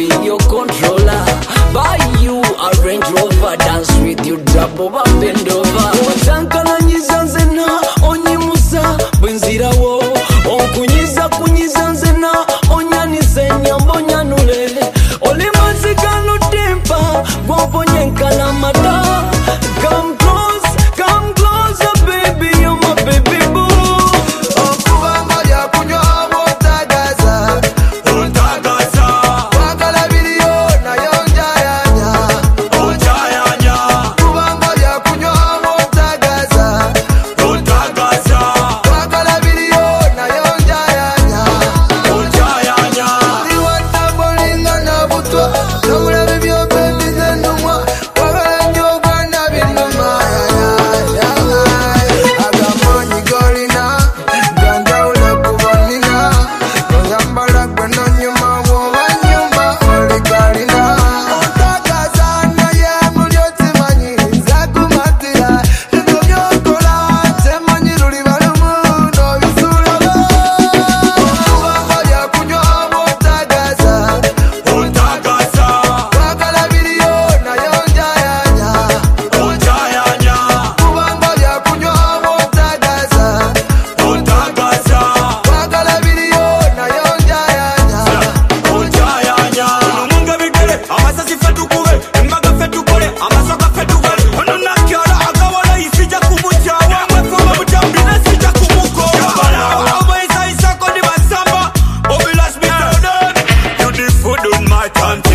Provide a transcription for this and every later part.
be your controller. Buy you a Range Rover, dance with you, drop over, bend over. Watankana nyizanzena, onyi musa, bwenzira wo. Kunyiza nzena, onya nisenya mbonya nule. Oli mazika no tempa, gwamponye nkala mata. Come closer, baby, you're my baby boo.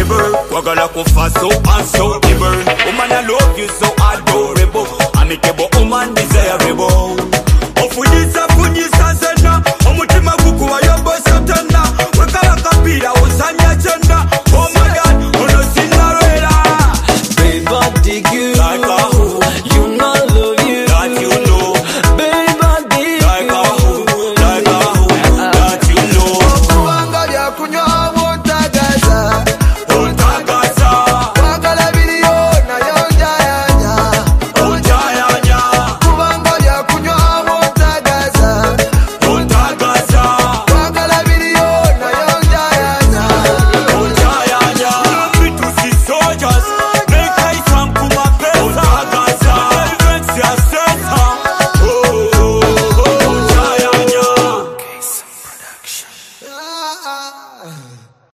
Wagala kufa so and so evil. Woman I love you so adorable. I make you